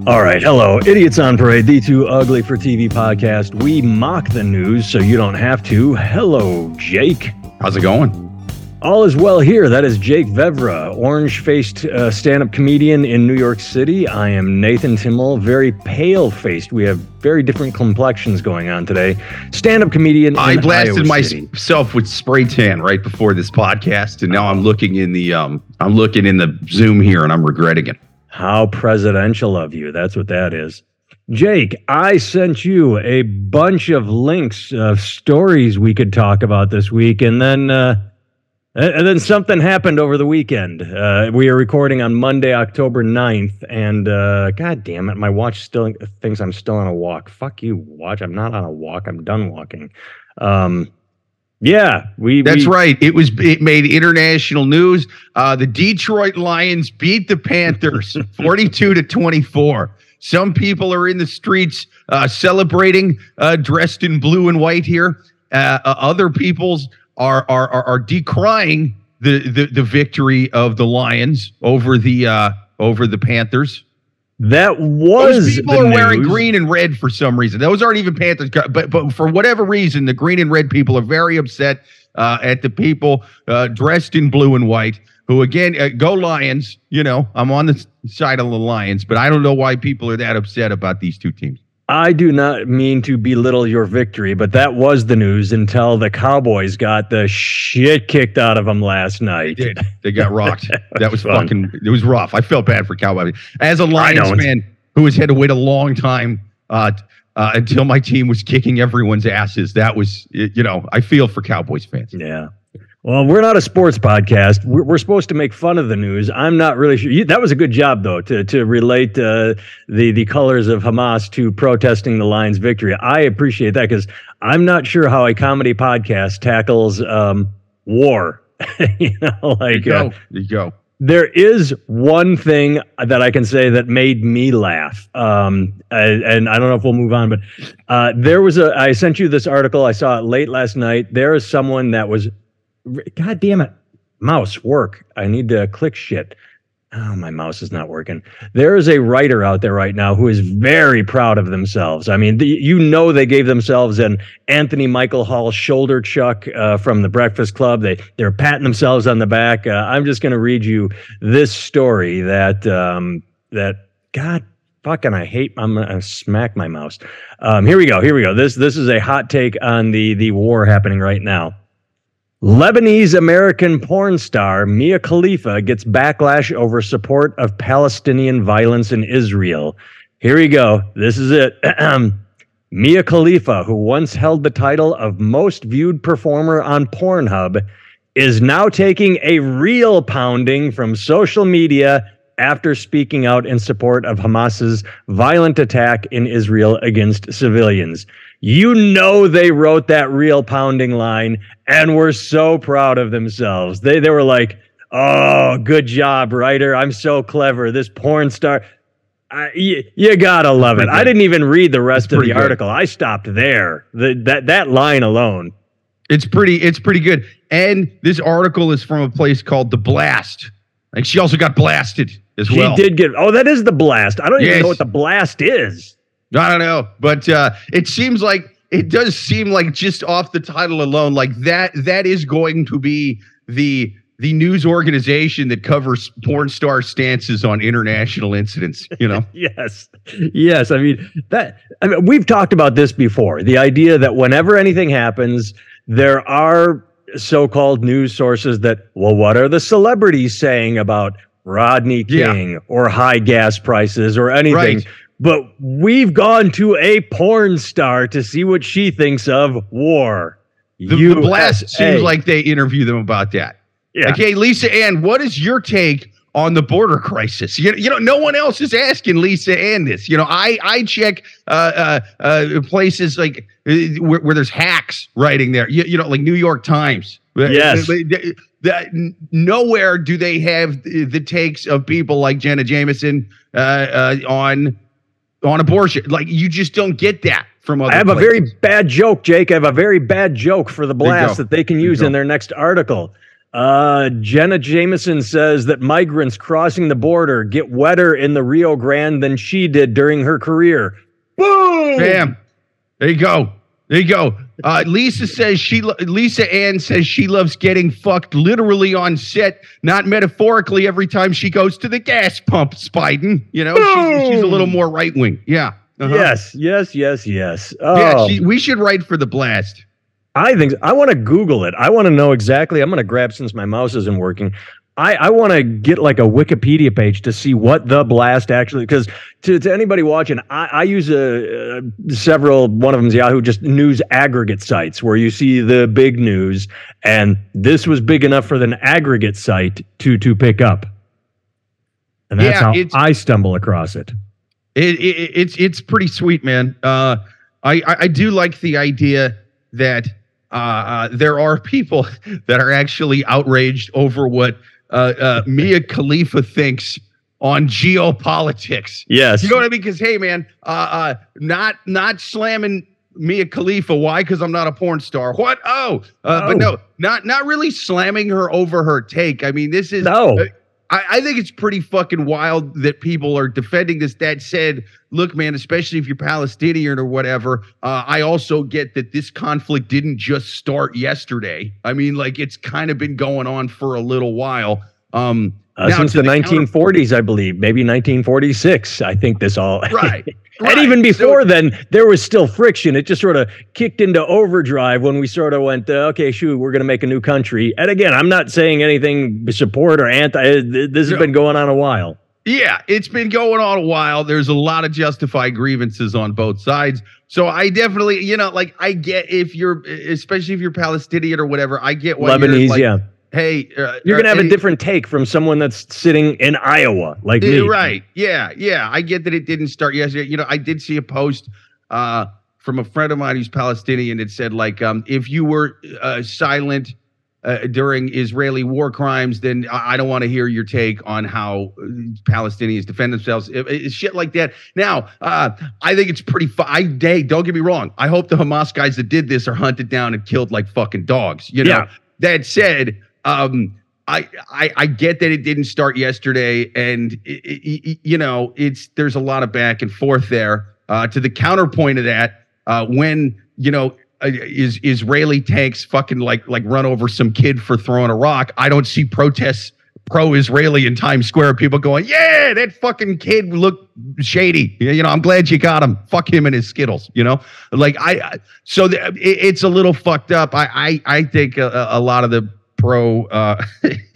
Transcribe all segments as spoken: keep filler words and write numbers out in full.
All right, hello, Idiots on Parade, the Too Ugly for T V podcast. We mock the news so you don't have to. Hello, Jake. How's it going? All is well here. That is Jake Vevra, orange-faced uh, stand-up comedian in New York City. I am Nathan Timmel, very pale-faced. We have very different complexions going on today. Stand-up comedian in I blasted Iowa City. myself with spray tan right before this podcast, and now I'm looking in the um, I'm looking in the Zoom here, and I'm regretting it. How presidential of you. That's what that is. Jake, I sent you a bunch of links of stories we could talk about this week, and then uh, and then something happened over the weekend. Uh, we are recording on Monday, October ninth, and uh, God damn it, my watch still thinks I'm still on a walk. Fuck you, watch. I'm not on a walk. I'm done walking. Um, yeah, we. That's we, right. It was. It made international news. Uh, the Detroit Lions beat the Panthers forty-two to twenty-four. Some people are in the streets uh, celebrating, uh, dressed in blue and white here. Uh, uh, other people's are are are, are decrying the, the the victory of the Lions over the uh, over the Panthers. That was Those people the are news. wearing green and red for some reason. Those aren't even Panthers, but but for whatever reason, the green and red people are very upset uh, at the people uh, dressed in blue and white. Who again, uh, go Lions? You know, I'm on the side of the Lions, but I don't know why people are that upset about these two teams. I do not mean to belittle your victory, but that was the news until the Cowboys got the shit kicked out of them last night. They did. They got rocked. That was Fun. fucking, it was rough. I felt bad for Cowboys. As a Lions don't. fan who has had to wait a long time uh, uh, until my team was kicking everyone's asses, that was, you know, I feel for Cowboys fans. Yeah. Well, we're not a sports podcast. We're, we're supposed to make fun of the news. I'm not really sure. You, that was a good job, though, to to relate uh, the the colors of Hamas to protesting the Lions' victory. I appreciate that because I'm not sure how a comedy podcast tackles um, war. you know, like There you go. Uh, There you go. There is one thing that I can say that made me laugh, um, and, and I don't know if we'll move on, but uh, there was a. I sent you this article. I saw it late last night. There is someone that was. God damn it. Mouse, work. I need to click shit. Oh, my mouse is not working. There is a writer out there right now who is very proud of themselves. I mean, the, you know they gave themselves an Anthony Michael Hall shoulder chuck uh, from the Breakfast Club. They, they're patting themselves on the back. Uh, I'm just going to read you this story that, um, that God fucking, I hate, I'm going to smack my mouse. Um, here we go. Here we go. This, this is a hot take on the, the war happening right now. Lebanese-American porn star Mia Khalifa gets backlash over support of Palestinian violence in Israel. Here we go. This is it. Mia Khalifa, who once held the title of most viewed performer on Pornhub, is now taking a real pounding from social media after speaking out in support of Hamas's violent attack in Israel against civilians. You know they wrote that real pounding line and were so proud of themselves. They they were like, oh, good job, writer. I'm so clever. This porn star. I, you, you gotta love it. I didn't even read the rest of the good. article. I stopped there. The, that that line alone. It's pretty, it's pretty good. And this article is from a place called The Blast. Like she also got blasted as She well. did get, oh, that is the blast. I don't even Yes. know what the blast is. I don't know, but uh, it seems like it does seem like just off the title alone, like that that is going to be the the news organization that covers porn star stances on international incidents. You know, Yes. Yes. I mean, that, I mean, we've talked about this before. The idea that whenever anything happens, there are so-called news sources that, well, what are the celebrities saying about Rodney King Yeah. or high gas prices or anything? Right. But we've gone to a porn star to see what she thinks of war. the, the Blast seems like they interview them about that. Yeah. Okay, Lisa Ann, what is your take on the border crisis? You, you know, no one else is asking Lisa Ann this. You know, I I check uh, uh, uh, places like uh, where, where there's hacks writing there. You, you know, like New York Times. Yes. Uh, the- the- nowhere do they have the, the takes of people like Jenna Jameson uh, uh, on on abortion. Like you just don't get that from other I have places. a very bad joke, Jake. I have a very bad joke for the blast go. that they can There you use go. in their next article. Uh, Jenna Jameson says that migrants crossing the border get wetter in the Rio Grande than she did during her career. Boom! Bam. There you go. There you go. Uh, Lisa says she, lo- Lisa Ann says she loves getting fucked literally on set, not metaphorically every time she goes to the gas pump, Spiden. You know, she's, she's a little more right wing. Yeah. Uh-huh. Yes, yes, yes, yes. Oh. Yeah, she, we should write for The Blast. I think I want to Google it. I want to know exactly. I'm going to grab, since my mouse isn't working. I, I want to get like a Wikipedia page to see what The Blast actually, because to, to anybody watching, I, I use a, uh, several, one of them is Yahoo, just news aggregate sites where you see the big news. And this was big enough for an aggregate site to, to pick up. And that's Yeah, how it's- I stumble across it. It, it, it's it's pretty sweet, man. Uh, I, I I do like the idea that uh, uh, there are people that are actually outraged over what uh, uh, Mia Khalifa thinks on geopolitics. Yes. You know what I mean? Because hey, man, uh, uh, not not slamming Mia Khalifa. Why? Because I'm not a porn star. What? Oh, uh, Oh. but no, not not really slamming her over her take. I mean, this is No. uh, I, I think it's pretty fucking wild that people are defending this. That said, look, man, especially if you're Palestinian or whatever, uh, I also get that this conflict didn't just start yesterday. I mean, like, it's kind of been going on for a little while. Um, Uh, now since to the, the nineteen forties, I believe, maybe nineteen forty-six. I think this all Right, and right. even before So- then, there was still friction. It just sort of kicked into overdrive when we sort of went, uh, okay, shoot, we're going to make a new country. And again, I'm not saying anything support or anti. This has No. been going on a while. Yeah, it's been going on a while. There's a lot of justified grievances on both sides. So I definitely, you know, like I get if you're, especially if you're Palestinian or whatever, I get why you're Lebanese, like, yeah. hey, uh, You're going to have uh, a different take from someone that's sitting in Iowa, like me. Yeah, right. Yeah. Yeah. I get that it didn't start yesterday. You know, I did see a post uh, from a friend of mine who's Palestinian. It said, like, um, if you were uh, silent uh, during Israeli war crimes, then I, I don't want to hear your take on how uh, Palestinians defend themselves. It, it's shit like that. Now, uh, I think it's pretty fu- I hey, don't get me wrong. I hope the Hamas guys that did this are hunted down and killed like fucking dogs. You know, Yeah. that said, um, I, I I get that it didn't start yesterday, and it, it, it- you know it's there's a lot of back and forth there. Uh, to the counterpoint of that, uh, when you know uh, is Israeli tanks fucking like like run over some kid for throwing a rock, I don't see protests pro-Israeli in Times Square. People going, yeah, that fucking kid looked shady. You know, I'm glad you got him. Fuck him and his Skittles. You know, like I. I so the, it, it's a little fucked up. I I, I think a, a lot of the pro uh,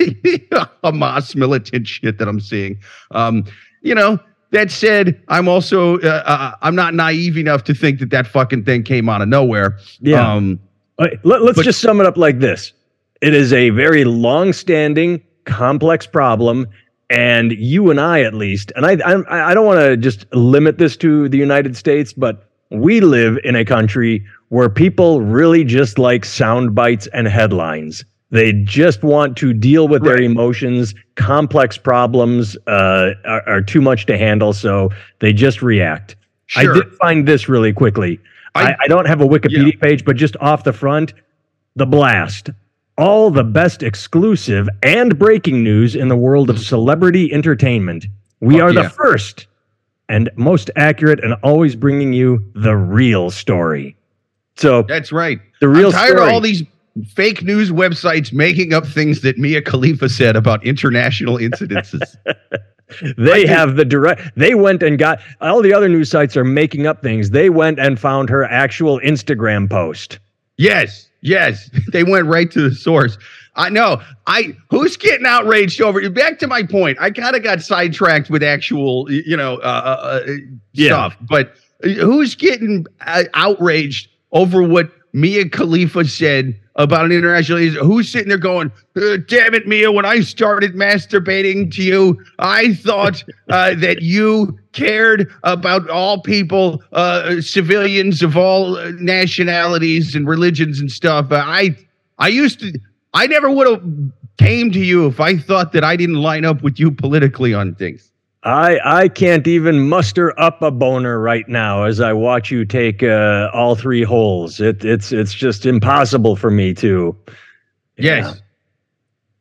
Hamas militant shit that I'm seeing. Um, you know, that said, I'm also uh, uh, I'm not naive enough to think that that fucking thing came out of nowhere. Yeah. Um, All right, Let, us But- just sum it up like this. It is a very long-standing, complex problem, and you and I, at least, and I, I, I don't want to just limit this to the United States, but we live in a country where people really just like sound bites and headlines. They just want to deal with their Right. emotions. Complex problems uh, are, are too much to handle, so they just react. Sure. I did find this really quickly. I, I- I don't have a Wikipedia page, but just off the front, The Blast. All the best exclusive and breaking news in the world of celebrity entertainment. We Fuck are yeah. the first and most accurate and always bringing you the real story. So That's right. the real I'm tired story. of all these fake news websites making up things that Mia Khalifa said about international incidences. They I have the direct. They went and got all the other news sites are making up things. They went and found her actual Instagram post. Yes, yes, they went right to the source. I know. I who's getting outraged over? Back to my point. I kind of got sidetracked with actual, y- you know, uh, uh, Yeah. stuff. But who's getting uh, outraged over what Mia Khalifa said about an international? Who's sitting there going, uh, "Damn it, Mia! When I started masturbating to you, I thought uh, that you cared about all people, uh, civilians of all uh, nationalities and religions and stuff. Uh, I, I used to, I never would have came to you if I thought that I didn't line up with you politically on things." I I can't even muster up a boner right now as I watch you take uh, all three holes. It it's it's just impossible for me to. Yes.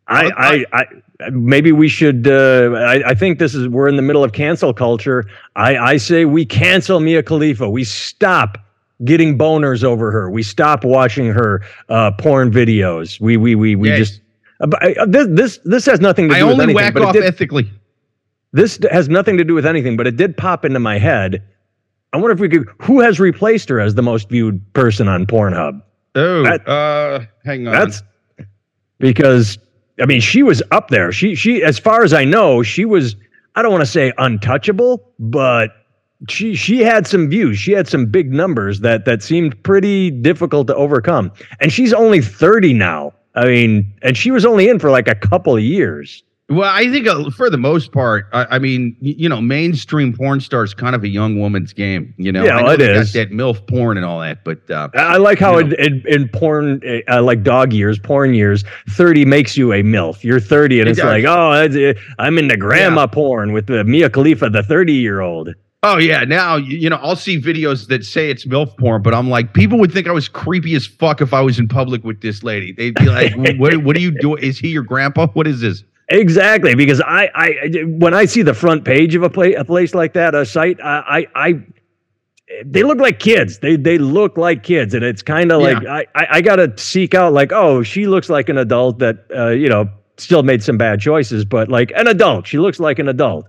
I, I, I, maybe we should. Uh, I, I think this is we're in the middle of cancel culture. I, I say we cancel Mia Khalifa. We stop getting boners over her. We stop watching her uh, porn videos. We, we, we, we yes. just. Uh, this, this, this has nothing to do I with only anything. whack but off it did, ethically. This has nothing to do with anything, but it did pop into my head. I wonder if we could. Who has replaced her as the most viewed person on Pornhub? Oh, that, uh, hang on. That's because. I mean, she was up there. She, she, as far as I know, she was, I don't want to say untouchable, but she, she had some views. She had some big numbers that, that seemed pretty difficult to overcome. And she's only thirty now. I mean, and she was only in for like a couple of years. Well, I think uh, for the most part, I, I mean, y- you know, mainstream porn star is kind of a young woman's game. You know, yeah, I know it they is. got that MILF porn and all that, but uh, I like how in, in, in porn, uh, like dog years, porn years, thirty makes you a MILF. You're thirty, and it it's does. like, oh, it's, uh, I'm into grandma Yeah. porn with uh, Mia Khalifa, the thirty-year-old. Oh yeah, now you, you know I'll see videos that say it's MILF porn, but I'm like, people would think I was creepy as fuck if I was in public with this lady. They'd be like, "What? What are you doing? Is he your grandpa? What is this?" Exactly, because I, I, when I see the front page of a place, a place like that, a site, I, I, I they look like kids. They, they look like kids, and it's kind of Yeah. like I, I, I gotta seek out like, oh, she looks like an adult that, uh, you know, still made some bad choices, but like an adult, she looks like an adult.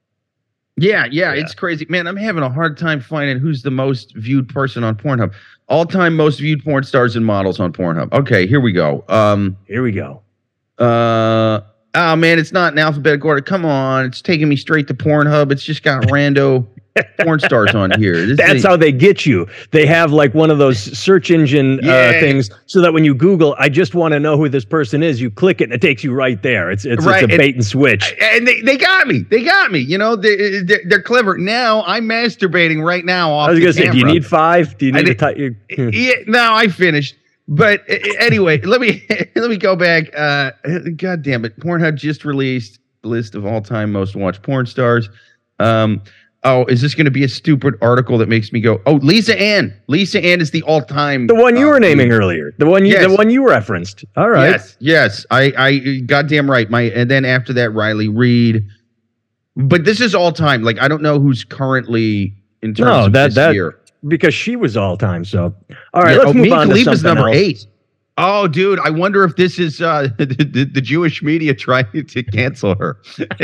Yeah, yeah, Yeah. it's crazy, man. I'm having a hard time finding who's the most viewed person on Pornhub. All-time most viewed porn stars and models on Pornhub. Okay, here we go. Um, Here we go. uh. Oh man, it's not in alphabetical order. Come on, it's taking me straight to Pornhub. It's just got rando porn stars on here. This That's ain't- how they get you. They have like one of those search engine uh, Yeah. things, so that when you Google, I just want to know who this person is, you click it and it takes you right there. It's it's, Right, it's a and- bait and switch. and they, they got me. They got me. You know, they, they're, they're clever. Now I'm masturbating right now off I was the gonna say, do you camera. need five? Do you I need to did- type? You, Yeah, no, I finished. But uh, anyway, let me let me go back. Uh, God damn it! Pornhub just released a list of all-time most watched porn stars. Um, oh, is this going to be a stupid article that makes me go, "Oh, Lisa Ann"? Lisa Ann is the all-time. the one you uh, were naming earlier, the one you, Yes. the one you referenced. All right. Yes, yes. I, I, goddamn right. My, and then after that, Riley Reid. But this is all-time. Like I don't know who's currently in terms No, of that this that year. because she was all time. So, all right, Yeah, let's oh, move Mia on to Khalifa's something number else. eight. Oh, dude, I wonder if this is uh, the, the, the Jewish media trying to cancel her.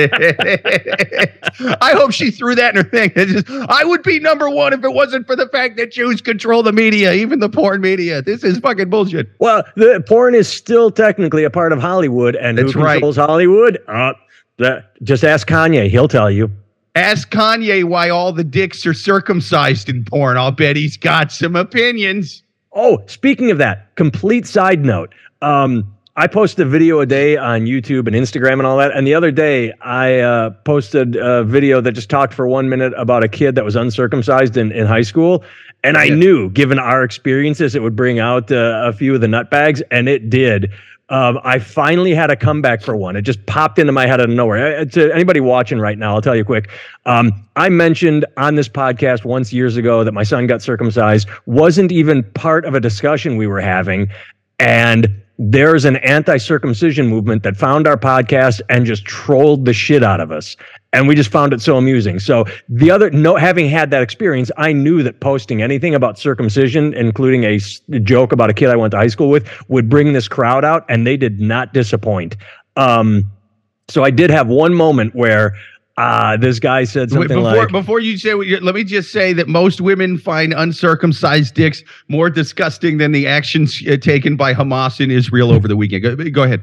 I hope she threw that in her thing. It's just, I would be number one if it wasn't for the fact that Jews control the media, even the porn media. This is fucking bullshit. Well, the porn is still technically a part of Hollywood, and That's who right. controls Hollywood? Uh, the, just ask Kanye; he'll tell you. Ask Kanye why all the dicks are circumcised in porn. I'll bet he's got some opinions. Oh, speaking of that, complete side note. Um, I post a video a day on YouTube and Instagram and all that. And the other day, I uh, posted a video that just talked for one minute about a kid that was uncircumcised in, in high school. And I Yeah. knew, given our experiences, it would bring out uh, a few of the nutbags, and it did. Um, I finally had a comeback for one. It just popped into my head out of nowhere. Uh, To anybody watching right now, I'll tell you quick. Um, I mentioned on this podcast once years ago that my son got circumcised. Wasn't even part of a discussion we were having. And there's an anti-circumcision movement that found our podcast and just trolled the shit out of us. And we just found it so amusing. So the other, no, having had that experience, I knew that posting anything about circumcision, including a s- joke about a kid I went to high school with, would bring this crowd out, and they did not disappoint. Um, so I did have one moment where uh, this guy said Wait, something before, like, before you say what you let me just say that most women find uncircumcised dicks more disgusting than the actions uh, taken by Hamas in Israel over the weekend. Go, go ahead.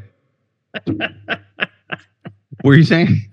What were you saying?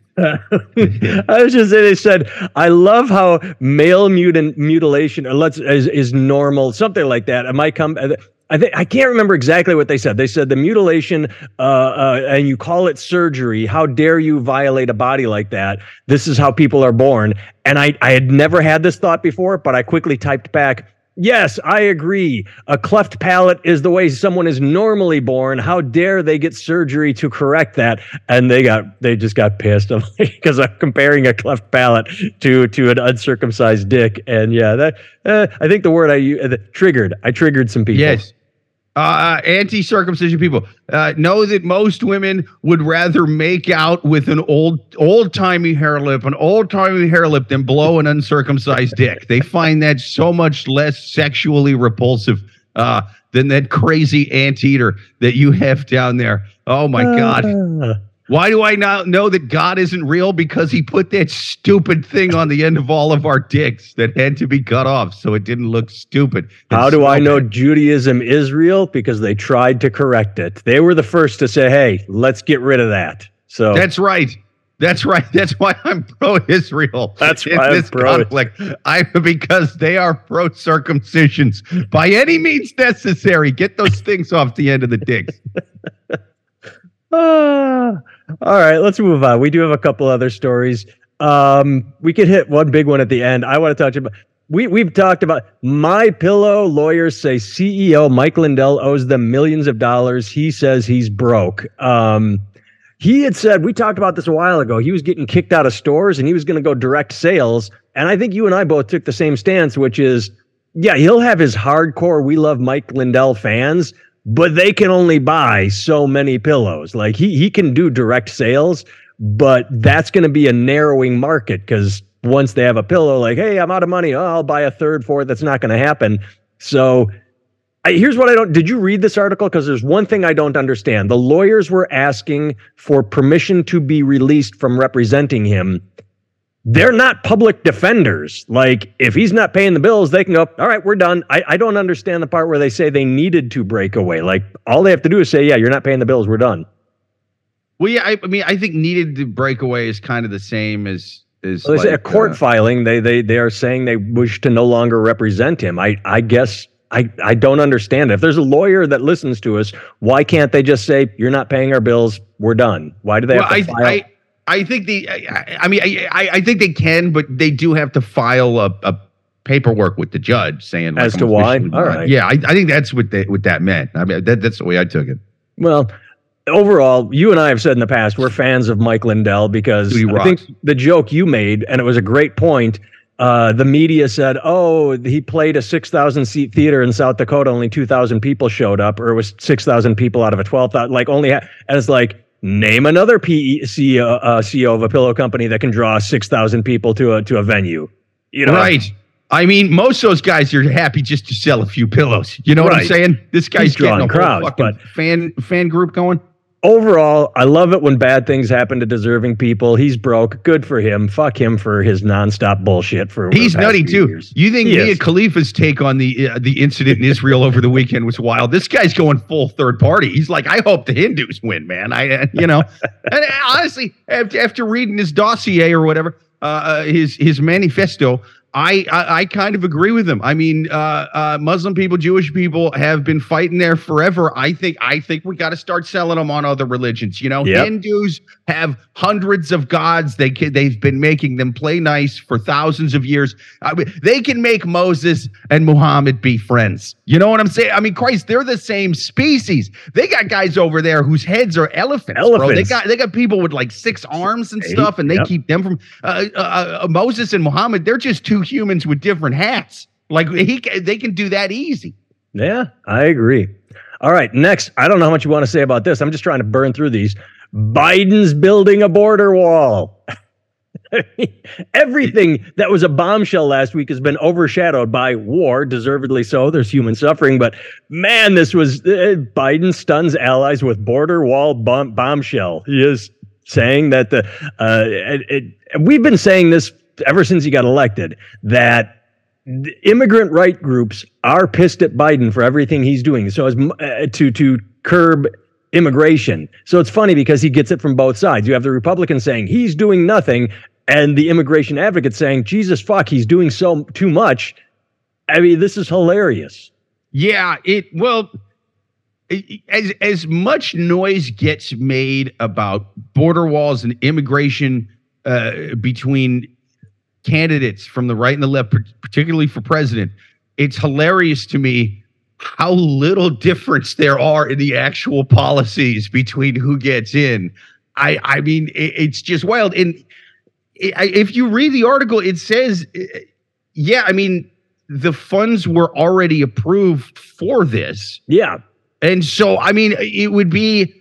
I was just saying, they said, I love how male mutant mutilation or let's is, is normal, something like that. It might come. I think I can't remember exactly what they said. They said the mutilation, uh, uh, and you call it surgery. How dare you violate a body like that? This is how people are born. And I, I had never had this thought before, but I quickly typed back, yes, I agree. A cleft palate is the way someone is normally born. How dare they get surgery to correct that? And they got, they just got pissed because I'm comparing a cleft palate to to an uncircumcised dick. And yeah, that uh, I think the word I used, uh, triggered. I triggered some people. Yes. Uh, anti-circumcision people uh, know that most women would rather make out with an old, old-timey hair lip, an old-timey hair lip than blow an uncircumcised dick. They find that so much less sexually repulsive uh, than that crazy anteater that you have down there. Oh my uh. God. Why do I not know that God isn't real? Because he put that stupid thing on the end of all of our dicks that had to be cut off so it didn't look stupid. How do I know Judaism is real? Because they tried to correct it. They were the first to say, hey, let's get rid of that. So that's right. That's right. That's why I'm pro-Israel. That's in why I'm this pro conflict. I because they are pro-circumcisions by any means necessary. Get those things off the end of the dicks. Ah, all right, let's move on. We do have a couple other stories. Um, we could hit one big one at the end. I want to touch about. We we've talked about My Pillow. Lawyers say C E O Mike Lindell owes them millions of dollars. He says he's broke. Um, he had said, we talked about this a while ago, he was getting kicked out of stores and he was going to go direct sales. And I think you and I both took the same stance, which is, yeah, he'll have his hardcore We Love Mike Lindell fans, but they can only buy so many pillows. Like he he can do direct sales, but that's going to be a narrowing market because once they have a pillow, like, hey, I'm out of money. Oh, I'll buy a third, fourth. That's not going to happen. So I, here's what I don't. Did you read this article? Because there's one thing I don't understand. The lawyers were asking for permission to be released from representing him. They're not public defenders. Like, if he's not paying the bills, they can go, all right, we're done. I, I don't understand the part where they say they needed to break away. Like, all they have to do is say, yeah, you're not paying the bills, we're done. Well, yeah, I, I mean, I think needed to break away is kind of the same as... is well, they like, say a court uh, filing. They they they are saying they wish to no longer represent him. I, I guess I, I don't understand it. If there's a lawyer that listens to us, why can't they just say, you're not paying our bills, we're done? Why do they well, have to I, file? I, I think the, I, I mean, I, I think they can, but they do have to file a, a paperwork with the judge saying like, as to why. All right. Yeah, I, I think that's what they, what that meant. I mean, that, that's the way I took it. Well, overall, you and I have said in the past, we're fans of Mike Lindell because I think the joke you made, and it was a great point. Uh, the media said, oh, he played a six thousand seat theater in South Dakota. Only two thousand people showed up, or it was six thousand people out of a twelve thousand. Like only, ha- and it's like, name another P E C E O, uh, C E O of a pillow company that can draw six thousand people to a to a venue. You know, right? I mean, most of those guys are happy just to sell a few pillows. You know right. what I'm saying? This guy's He's drawing getting a crowds, fucking but fan fan group going. Overall, I love it when bad things happen to deserving people. He's broke. Good for him. Fuck him for his nonstop bullshit. For he's nutty too. Years. You think he Mia Khalifa's take on the uh, the incident in Israel over the weekend was wild? This guy's going full third party. He's like, I hope the Hindus win, man. I, uh, you know, and honestly, after, after reading his dossier or whatever, uh, his his manifesto. I, I I kind of agree with him. I mean, uh, uh, Muslim people, Jewish people have been fighting there forever. I think I think we got to start selling them on other religions. You know, yep. Hindus have hundreds of gods. They can, they've been making them play nice for thousands of years. I mean, they can make Moses and Muhammad be friends. You know what I'm saying? I mean, Christ, they're the same species. They got guys over there whose heads are elephants. Elephants. Bro. They got they got people with like six arms and stuff, and they yep. keep them from uh, uh, uh, Moses and Muhammad. They're just two humans with different hats. Like he, they can do that easy. Yeah, I agree. All right, next. I don't know how much you want to say about this. I'm just trying to burn through these. Biden's building a border wall. Everything that was a bombshell last week has been overshadowed by war, deservedly so. There's human suffering, but man, this was uh, Biden stuns allies with border wall bomb- bombshell. He is saying that the uh, it, it, we've been saying this ever since he got elected, that the immigrant right groups are pissed at Biden for everything he's doing. So as uh, to to curb immigration. So it's funny because he gets it from both sides. You have the Republicans saying he's doing nothing, and the immigration advocates saying, Jesus fuck, he's doing so too much. I mean, this is hilarious. Yeah, it well, it, as as much noise gets made about border walls and immigration uh, between candidates from the right and the left, particularly for president, it's hilarious to me how little difference there are in the actual policies between who gets in. I I mean, it, it's just wild. And it, if you read the article, it says, yeah, I mean, the funds were already approved for this. Yeah. And so, I mean, it would be,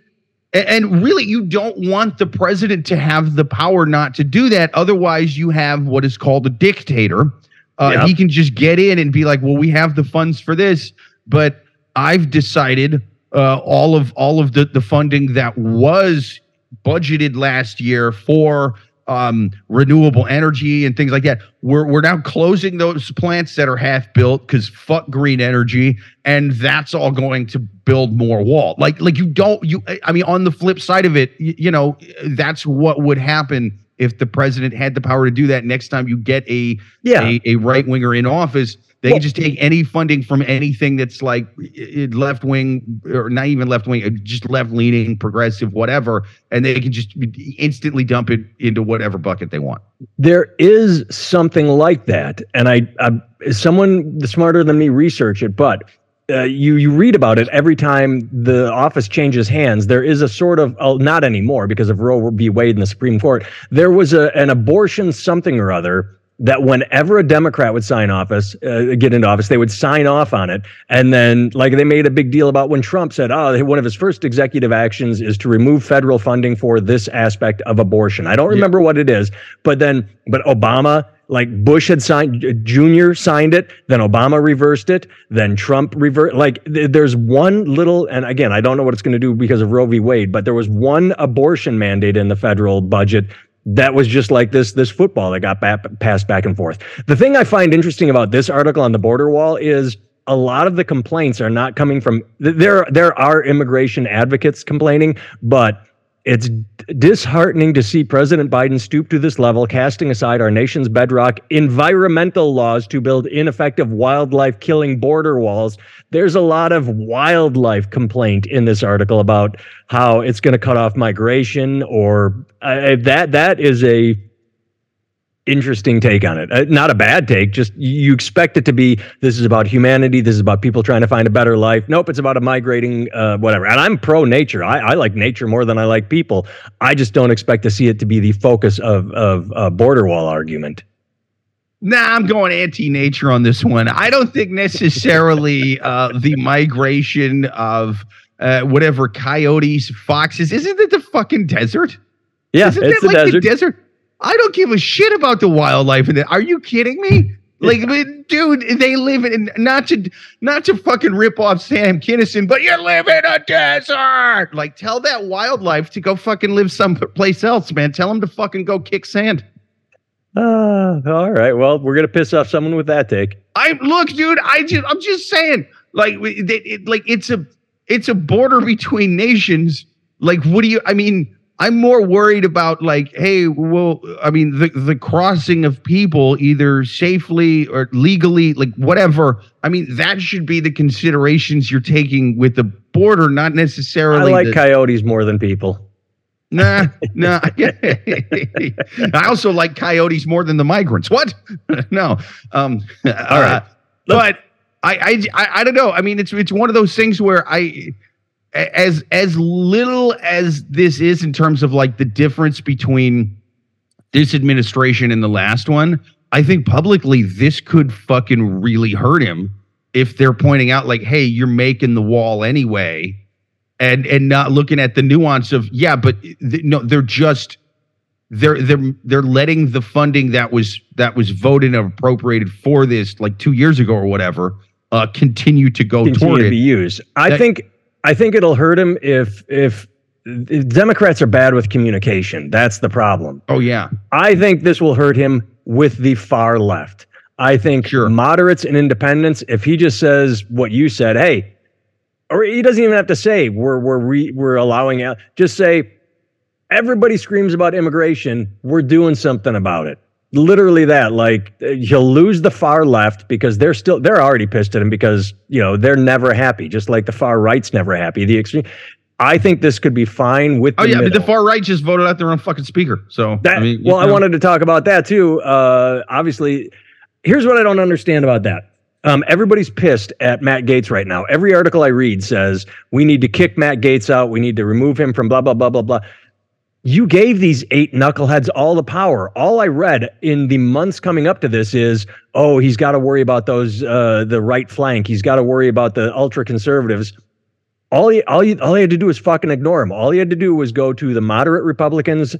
and really, you don't want the president to have the power not to do that. Otherwise, you have what is called a dictator. Uh, yep. He can just get in and be like, well, we have the funds for this, but I've decided uh, all of all of the, the funding that was budgeted last year for um, renewable energy and things like that. We're, we're now closing those plants that are half built because fuck green energy. And that's all going to build more wall. Like, like you don't, you, I mean, on the flip side of it, you, you know, that's what would happen if the president had the power to do that. Next time you get a, yeah. a, a right winger in office, they well, can just take any funding from anything that's like left wing or not even left wing, just left leaning, progressive, whatever. And they can just instantly dump it into whatever bucket they want. There is something like that. And I, I someone smarter than me research it, but uh, you, you read about it every time the office changes hands. There is a sort of, oh, not anymore because of Roe v. Wade in the Supreme Court. There was a, an abortion something or other that whenever a Democrat would sign office, uh, get into office, they would sign off on it. And then like they made a big deal about when Trump said, oh, one of his first executive actions is to remove federal funding for this aspect of abortion. I don't remember yeah. what it is, but then, but Obama, like Bush had signed, Junior signed it, then Obama reversed it, then Trump reversed. Like th- there's one little, and again, I don't know what it's going to do because of Roe v. Wade, but there was one abortion mandate in the federal budget that was just like this, this football that got back, passed back and forth. The thing I find interesting about this article on the border wall is a lot of the complaints are not coming from, there, there are immigration advocates complaining, but it's disheartening to see President Biden stoop to this level, casting aside our nation's bedrock environmental laws to build ineffective wildlife killing border walls. There's a lot of wildlife complaint in this article about how it's going to cut off migration, or uh, that that is a interesting take on it. Uh, not a bad take, just you expect it to be, this is about humanity, this is about people trying to find a better life. Nope, it's about a migrating uh, whatever. And I'm pro nature. I, I like nature more than I like people. I just don't expect to see it to be the focus of of a border wall argument. Nah, I'm going anti-nature on this one. I don't think necessarily uh, the migration of uh, whatever coyotes, foxes. Isn't it the fucking desert? Yeah, Isn't it's it the like desert. the desert? I don't give a shit about the wildlife in it. Are you kidding me? Like, dude, they live in, not to not to fucking rip off Sam Kinison, but you live in a desert. Like, tell that wildlife to go fucking live someplace else, man. Tell them to fucking go kick sand. Uh, all right. Well, we're gonna piss off someone with that take. I look, dude. I just, I'm just saying, like, it, it, like it's a, it's a border between nations. Like, what do you? I mean. I'm more worried about like, hey, well, I mean, the, the crossing of people either safely or legally, like whatever. I mean, that should be the considerations you're taking with the border, not necessarily. I like the, coyotes more than people. Nah, nah. I also like coyotes more than the migrants. What? No. Um, All right. Uh, but I, I, I, I don't know. I mean, it's it's one of those things where I. As as little as this is in terms of like the difference between this administration and the last one, I think publicly this could fucking really hurt him if they're pointing out like, hey, you're making the wall anyway, and and not looking at the nuance of yeah, but th- no, they're just they're they're they're letting the funding that was that was voted and appropriated for this like two years ago or whatever uh, continue to go continue toward to it. be used. I that, think. I think it'll hurt him if, if if Democrats are bad with communication. That's the problem. Oh, yeah. I think this will hurt him with the far left. I think sure. moderates and independents, if he just says what you said, hey, or he doesn't even have to say we're we're re, we're allowing out. Just say everybody screams about immigration. We're doing something about it. Literally that, like he'll lose the far left because they're still, they're already pissed at him because, you know, they're never happy, just like the far right's never happy. The extreme. I think this could be fine with the Oh, yeah, middle. but the far right just voted out their own fucking speaker. So, that, I mean, well, know. I wanted to talk about that too. Uh, obviously, here's what I don't understand about that. Um, everybody's pissed at Matt Gaetz right now. Every article I read says we need to kick Matt Gaetz out. We need to remove him from blah, blah, blah, blah, blah. You gave these eight knuckleheads all the power. All I read in the months coming up to this is, oh, he's got to worry about those, uh, the right flank. He's got to worry about the ultra conservatives. all he all he all he had to do was fucking ignore him. All he had to do was go to the moderate Republicans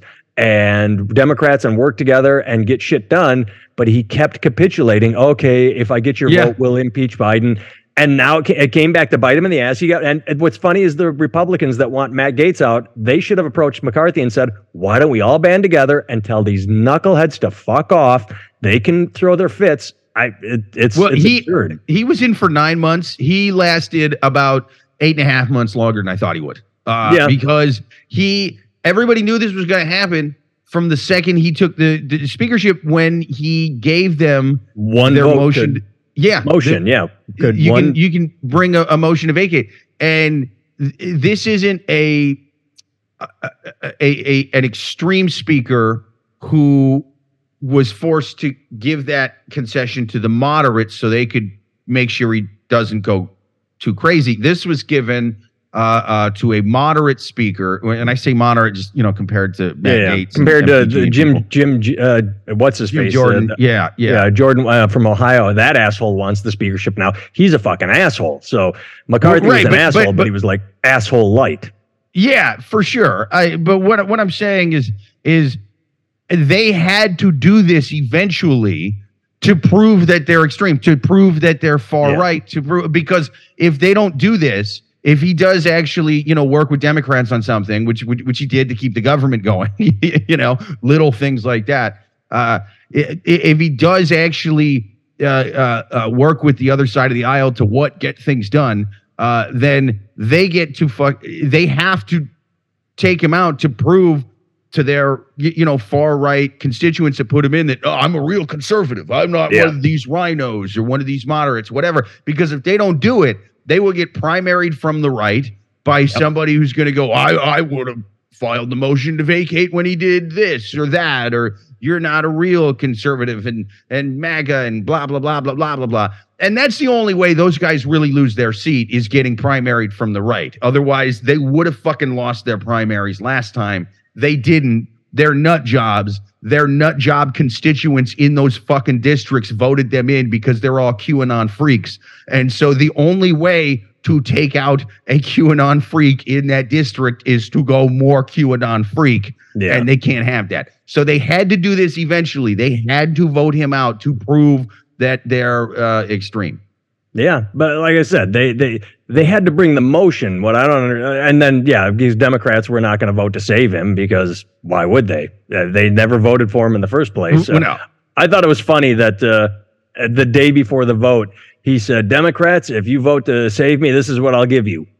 and Democrats and work together and get shit done. But he kept capitulating. Okay, if I get your Yeah. vote, we'll impeach Biden. And now it ca- it came back to bite him in the ass. He got, and, and what's funny is the Republicans that want Matt Gaetz out, they should have approached McCarthy and said, why don't we all band together and tell these knuckleheads to fuck off? They can throw their fits. I it, it's, Well, it's he absurd. he was in for nine months. He lasted about eight and a half months longer than I thought he would. Uh, Yeah. because he everybody knew this was going to happen from the second he took the, the speakership when he gave them One their vote motion. could- yeah, motion, the- yeah. Could you one can you can bring a, a motion to vacate, and th- this isn't a a, a a an extreme speaker who was forced to give that concession to the moderates so they could make sure he doesn't go too crazy. This was given uh, uh, to a moderate speaker, and I say moderate, just you know, compared to Matt yeah, yeah. Gaetz, compared and to M P G the and Jim people. Jim G- uh, what's his Jim face Jordan. Uh, yeah, yeah, yeah, Jordan uh, from Ohio. That asshole wants the speakership now. He's a fucking asshole. So McCarthy Well, right, was an but- asshole, but- but, he was like asshole light. Yeah, for sure. I but what what I'm saying is is they had to do this eventually to prove that they're extreme, to prove that they're far Yeah. right, to prove because if they don't do this, if he does actually, you know, work with Democrats on something, which which, which he did to keep the government going, you know, little things like that. Uh, i- i- if he does actually uh, uh, uh, work with the other side of the aisle to what get things done, uh, then they get to fuck. They have to take him out to prove to their y- you know far right constituents that put him in that oh, I'm a real conservative. I'm not Yeah. one of these rhinos or one of these moderates, whatever. Because if they don't do it, they will get primaried from the right by somebody who's going to go, I I would have filed the motion to vacate when he did this or that, or you're not a real conservative and and MAGA and blah blah blah blah blah blah blah. And that's the only way those guys really lose their seat is getting primaried from the right. Otherwise, they would have fucking lost their primaries last time. They didn't. Their nut jobs, their nut job constituents in those fucking districts voted them in because they're all QAnon freaks. And so the only way to take out a QAnon freak in that district is to go more QAnon freak. Yeah. And they can't have that. So they had to do this eventually. They had to vote him out to prove that they're uh, extreme. Yeah, but like I said, they they they had to bring the motion. What I don't, under- and then yeah, these Democrats were not going to vote to save him because why would they? Uh, They never voted for him in the first place. Well, no. I thought it was funny that uh, the day before the vote, he said, "Democrats, if you vote to save me, this is what I'll give you."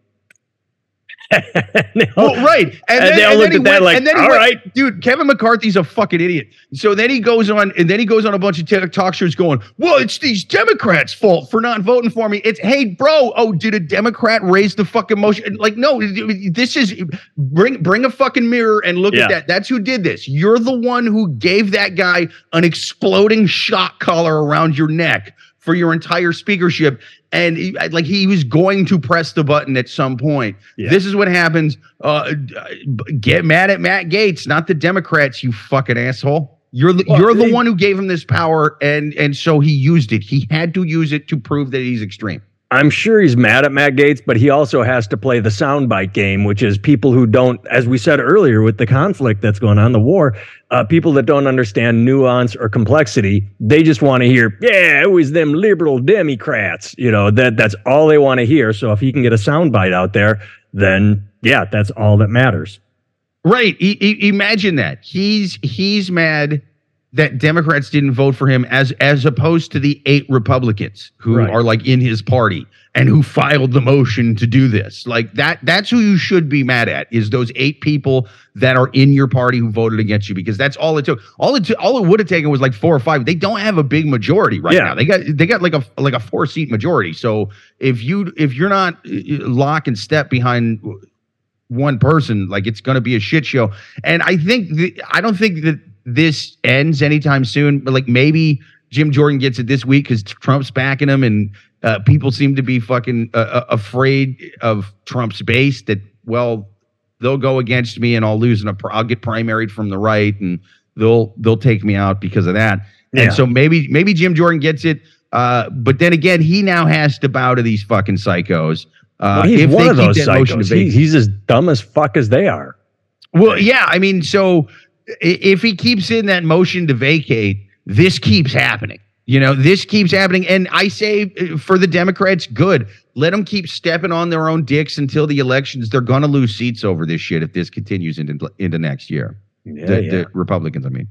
They all- Well, right. And, And then, they all and looked then at he that went, like, and then he all went, right. dude, Kevin McCarthy's a fucking idiot. So then he goes on, and then he goes on a bunch of t- talk shows going, well, it's these Democrats' fault for not voting for me. It's, hey, bro, oh, did a Democrat raise the fucking motion? Like, no, this is, bring bring a fucking mirror and look Yeah. at that. That's who did this. You're the one who gave that guy an exploding shock collar around your neck for your entire speakership. And he, like he was going to press the button at some point. Yeah. This is what happens. Uh, get mad at Matt Gaetz, not the Democrats, you fucking asshole. You're the, Well, you're the they- one who gave him this power, and and so he used it. He had to use it to prove that he's extreme. I'm sure he's mad at Matt Gaetz, but he also has to play the soundbite game, which is people who don't, as we said earlier with the conflict that's going on, the war, uh, people that don't understand nuance or complexity, they just want to hear, yeah, it was them liberal Democrats. You know, that that's all they want to hear. So if he can get a soundbite out there, then yeah, that's all that matters. Right. E- e- imagine that. He's he's mad that Democrats didn't vote for him as as opposed to the eight Republicans who Right. are like in his party and who filed the motion to do this. Like that that's who you should be mad at, is those eight people that are in your party who voted against you, because that's all it took. All it t- all it would have taken was like four or five. They don't have a big majority right Yeah. now. They got they got like a like a four seat majority. So if you if you're not uh, lock and step behind one person, like it's going to be a shit show. And I think the, I don't think that this ends anytime soon, but like maybe Jim Jordan gets it this week because Trump's backing him, and uh, people seem to be fucking uh, uh, afraid of Trump's base that, well, they'll go against me and I'll lose and I'll get primaried from the right and they'll they'll take me out because of that. Yeah. And so maybe maybe Jim Jordan gets it. Uh, but then again, he now has to bow to these fucking psychos Uh, well, he's if one they of keep those that motion to psychos. vacate. He, he's as dumb as fuck as they are. Well, yeah, I mean, so i- if he keeps in that motion to vacate, this keeps happening. You know, this keeps happening. And I say uh, for the Democrats, good. Let them keep stepping on their own dicks until the elections. They're going to lose seats over this shit if this continues into, into next year. Yeah, the, yeah. the Republicans, I mean.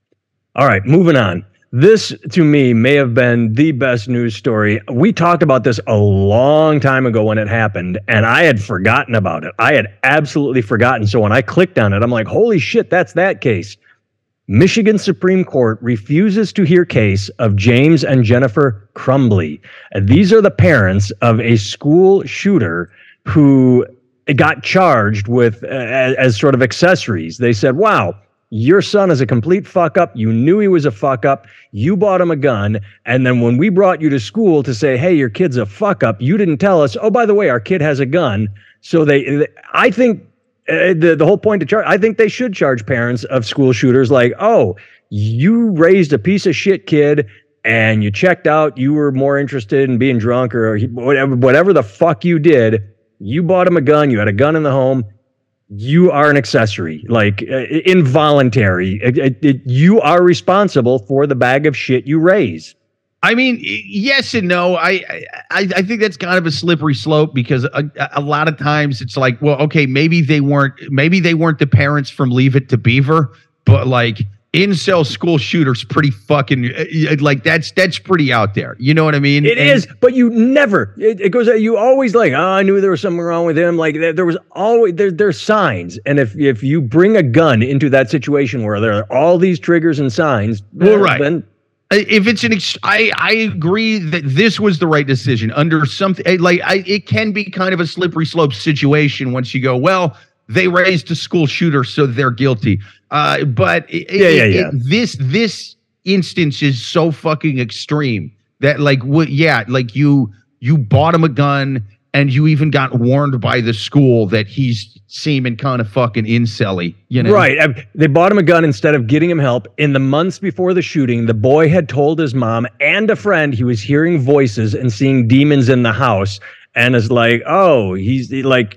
All right, moving on. This, to me, may have been the best news story. We talked about this a long time ago when it happened, and I had forgotten about it. I had absolutely forgotten. So when I clicked on it, I'm like, holy shit, that's that case. Michigan Supreme Court refuses to hear case of James and Jennifer Crumbly. And these are the parents of a school shooter who got charged with uh, as, as sort of accessories. They said, wow, your son is a complete fuck up. You knew he was a fuck up. You bought him a gun. And then when we brought you to school to say, hey, your kid's a fuck up, you didn't tell us, oh, by the way, our kid has a gun. So they, I think uh, the, the whole point to charge, I think they should charge parents of school shooters like, oh, you raised a piece of shit kid and you checked out, you were more interested in being drunk or whatever, whatever the fuck you did. You bought him a gun. You had a gun in the home. You are an accessory, like uh, involuntary. It, it, it, you are responsible for the bag of shit you raise. I mean, yes and no. I, I I think that's kind of a slippery slope because a, a lot of times it's like, well, okay, maybe they weren't, maybe they weren't the parents from Leave It to Beaver, but like incel school shooters, pretty fucking like that's that's pretty out there. You know what I mean? It and, is, but you never. It, it goes. You always like, oh, I knew there was something wrong with him. Like there, there was always there. There's signs, and if if you bring a gun into that situation where there are all these triggers and signs, well, uh, right. Then if it's an, ex- I I agree that this was the right decision under something like I. It can be kind of a slippery slope situation once you go, well, they raised a school shooter, so they're guilty. Uh, but it, yeah, it, yeah, yeah. It, this this instance is so fucking extreme that like what? Yeah, like you you bought him a gun and you even got warned by the school that he's seeming kind of fucking incelly. You know, right? I, they bought him a gun instead of getting him help. In the months before the shooting, the boy had told his mom and a friend he was hearing voices and seeing demons in the house, and is like, oh, he's like.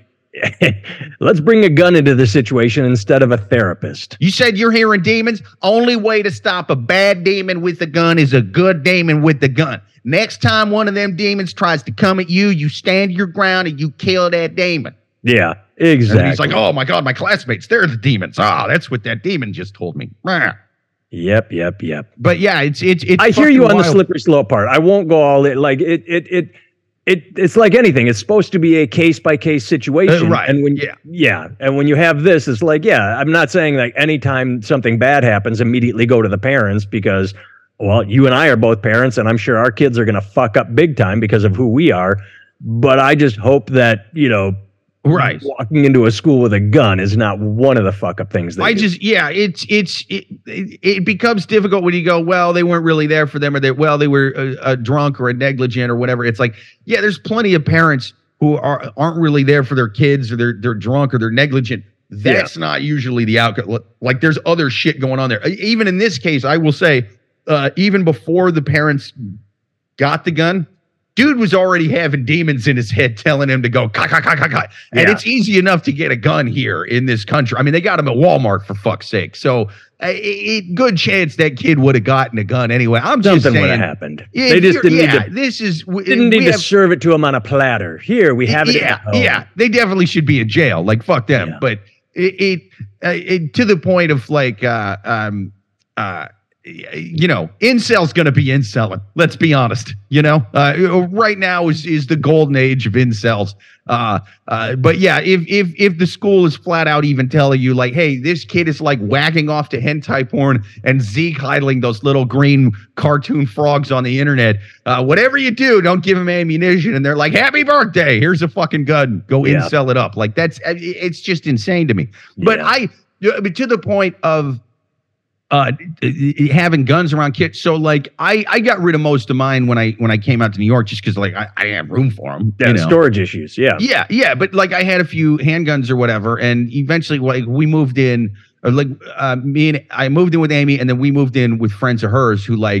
Let's bring a gun into the situation instead of a therapist. You said you're hearing demons. Only way to stop a bad demon with a gun is a good demon with the gun. Next time one of them demons tries to come at you, you stand your ground and you kill that demon. Yeah, exactly. And he's like, oh my God, my classmates, they're the demons. Ah, oh, that's what that demon just told me. Rah. Yep, yep, yep. But yeah, it's it's it's. I hear you on wild. the slippery slope part. I won't go all in. Like it, it, it. It it's like anything. It's supposed to be a case by case situation, uh, right? And when yeah, yeah, and when you have this, it's like yeah. I'm not saying like anytime something bad happens, immediately go to the parents because, well, you and I are both parents, and I'm sure our kids are gonna fuck up big time because of who we are. But I just hope that you know, right, walking into a school with a gun is not one of the fuck up things. They I do. just yeah, it's it's it, it, it becomes difficult when you go, well, they weren't really there for them, or they well, they were a, a drunk or a negligent or whatever. It's like yeah, there's plenty of parents who are aren't really there for their kids, or they're they're drunk or they're negligent. That's yeah. not usually the outcome. Like there's other shit going on there. Even in this case, I will say, uh, even before the parents got the gun. Dude was already having demons in his head telling him to go, ka, ka, ka, ka, ka. And yeah. it's easy enough to get a gun here in this country. I mean, they got him at Walmart for fuck's sake. So, a, a good chance that kid would have gotten a gun anyway. I'm just Something saying. would have happened. They just didn't yeah, need to. This is didn't need to have, serve it to him on a platter. Here we have it. Yeah, yeah. They definitely should be in jail. Like fuck them. Yeah. But it, it, uh, it to the point of like, uh, um, uh. you know, incel's going to be incelling. Let's be honest. You know, uh, right now is is the golden age of incels. Uh, uh, but yeah, if if if the school is flat out even telling you like, hey, this kid is like whacking off to hentai porn and Zeke idling those little green cartoon frogs on the internet, uh, whatever you do, don't give him ammunition. And they're like, happy birthday. Here's a fucking gun. Go yeah. incel it up. Like that's it's just insane to me. Yeah. But I, to the point of. Uh, having guns around kids. So like I, I got rid of most of mine when I when I came out to New York just because like I, I didn't have room for them. Yeah, you know? Storage issues. Yeah. Yeah, yeah. But like I had a few handguns or whatever, and eventually like we moved in, or like uh, me and I moved in with Amy, and then we moved in with friends of hers who like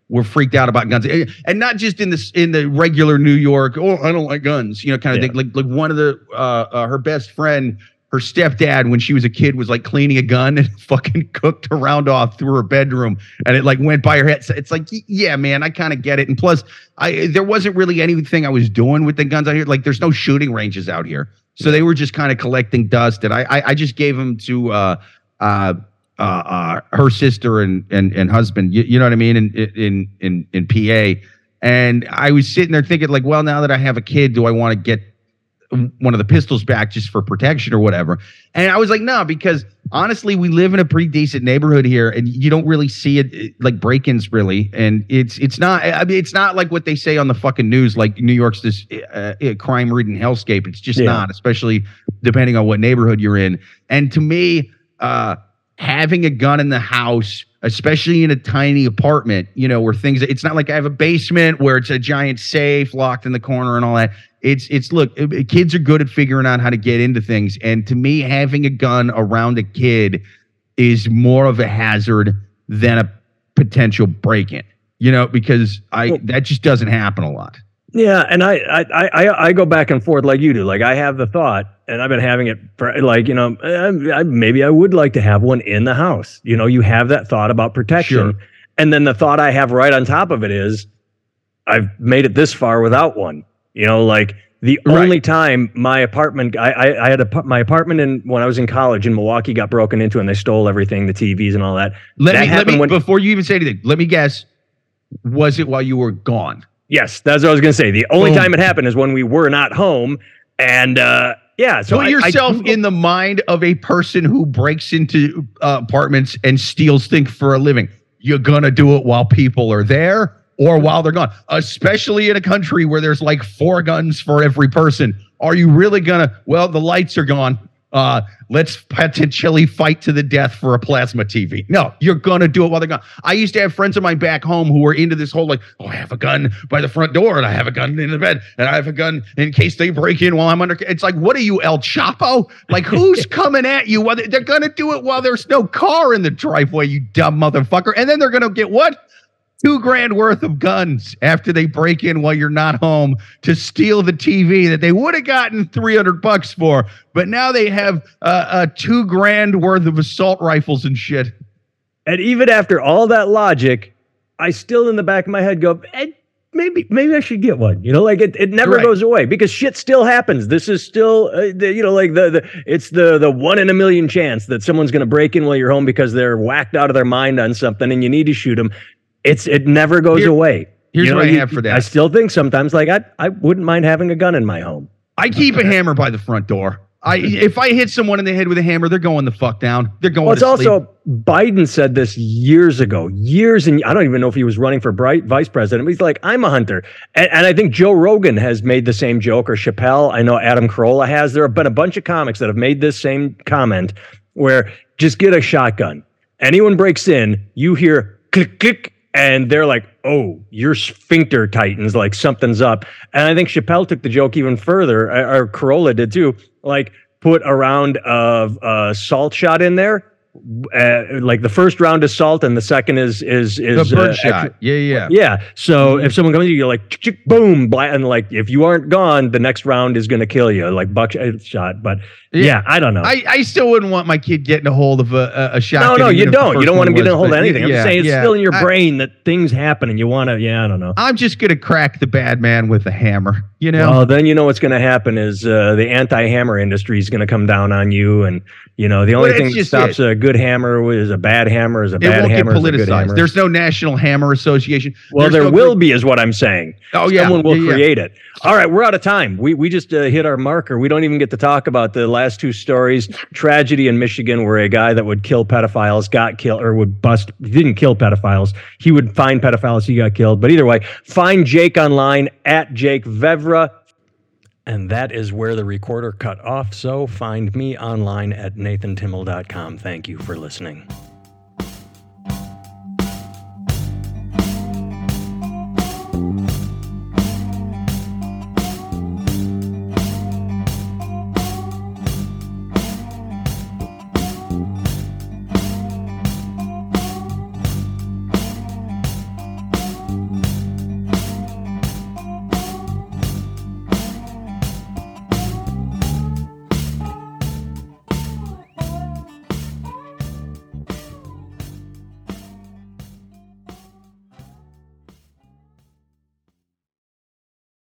were freaked out about guns, and not just in this in the regular New York. Oh, I don't like guns, you know, kind of Yeah. thing. Like like one of the uh, uh, her best friend, her stepdad, when she was a kid, was like cleaning a gun and fucking cooked a round off through her bedroom, and it like went by her head. So it's like, yeah, man, I kind of get it. And plus, I there wasn't really anything I was doing with the guns out here. Like, there's no shooting ranges out here, so they were just kind of collecting dust. And I I, I just gave them to uh uh. Uh, uh, her sister and and and husband, you, you know what I mean, in in in in P A, and I was sitting there thinking, like, well, now that I have a kid, do I want to get one of the pistols back just for protection or whatever? And I was like, no, because honestly, we live in a pretty decent neighborhood here, and you don't really see it, it like break-ins really, and it's it's not. I mean, it's not like what they say on the fucking news, like New York's this uh, crime-ridden hellscape. It's just Yeah. not, especially depending on what neighborhood you're in. And to me, uh. having a gun in the house, especially in a tiny apartment, you know, where things, it's not like I have a basement where it's a giant safe locked in the corner and all that. It's, it's, look, it, kids are good at figuring out how to get into things. And to me, having a gun around a kid is more of a hazard than a potential break-in, you know, because I, Well, that just doesn't happen a lot. Yeah, and I, I I I go back and forth like you do. Like, I have the thought, and I've been having it for, like, you know, I, I, maybe I would like to have one in the house. You know, you have that thought about protection, Sure. and then the thought I have right on top of it is, I've made it this far without one. You know, like the Right. only time my apartment, I I, I had a my apartment in when I was in college in Milwaukee got broken into, and they stole everything, the T Vs and all that. Let That me, let happened me when- before you even say anything, let me guess, was it while you were gone? Yes, that's what I was going to say. The only Boom. time it happened is when we were not home, and uh, yeah. So Put I- yourself I, in the mind of a person who breaks into uh, apartments and steals things for a living. You're gonna do it while people are there or while they're gone, especially in a country where there's like four guns for every person. Are you really gonna? Well, the lights are gone. Uh, let's potentially fight to the death for a plasma T V. No, you're gonna do it while they're gone. I used to have friends of mine back home who were into this whole like, oh, I have a gun by the front door, and I have a gun in the bed, and I have a gun in case they break in while I'm under. It's like, what are you, El Chapo? Like, who's coming at you? While they- they're gonna do it while there's no car in the driveway, you dumb motherfucker. And then they're gonna get what? Two grand worth of guns after they break in while you're not home to steal the T V that they would have gotten three hundred bucks for. But now they have uh, uh, two grand worth of assault rifles and shit. and even after all that logic, I still in the back of my head go, eh, maybe maybe I should get one. You know, like it, it never Right. goes away because shit still happens. This is still, uh, the, you know, like the, the it's the the one in a million chance that someone's going to break in while you're home because they're whacked out of their mind on something and you need to shoot them. It's it never goes Here- away. here's You know, what I you- have for that. I still think sometimes like I I wouldn't mind having a gun in my home. I keep a hammer by the front door. I if I hit someone in the head with a hammer, they're going the fuck down. They're going. Well, it's to sleep. also Biden said this years ago, years, and I don't even know if he was running for bright vice president. But he's like, I'm a hunter, and, and I think Joe Rogan has made the same joke, or Chappelle. I know Adam Carolla has. There have been a bunch of comics that have made this same comment, where just get a shotgun. Anyone breaks in, you hear click click, and they're like, oh, your sphincter tightens, like something's up. And I think Chappelle took the joke even further, or or Carolla did too. Like, put a round of uh, salt shot in there. Uh, like the first round is salt and the second is is is the bird uh, shot. extra- yeah, yeah. yeah. So if someone comes to you, you're like, chick, chick, boom, bla- and like if you aren't gone, the next round is going to kill you, like buckshot. But yeah, Yeah. I don't know. I, I still wouldn't want my kid getting a hold of a, a, a shotgun. no, no, even you if the don't. You first don't want one to get in a was, hold of but anything. I'm yeah, just saying it's yeah. still in your I- brain that things happen and you want to. Yeah, I don't know. I'm just gonna crack the bad man with a hammer. You know. Well, then you know what's going to happen is uh, the anti-hammer industry is going to come down on you, and you know the only Well, thing that's that just stops a good hammer is a bad hammer. Is a it bad won't get hammer is a good politicized. hammer. There's no National Hammer Association. Well, There's there no will group- be, is what I'm saying. Oh, yeah. Someone will Yeah, yeah. create it. All right, we're out of time. We we just uh, hit our marker. We don't even get to talk about the last two stories. Tragedy in Michigan, where a guy that would kill pedophiles got killed, or would bust. He didn't kill pedophiles. He would find pedophiles. He got killed. But either way, find Jake online at Jake Vevra. And that is where the recorder cut off. So find me online at nathan timmel dot com. Thank you for listening.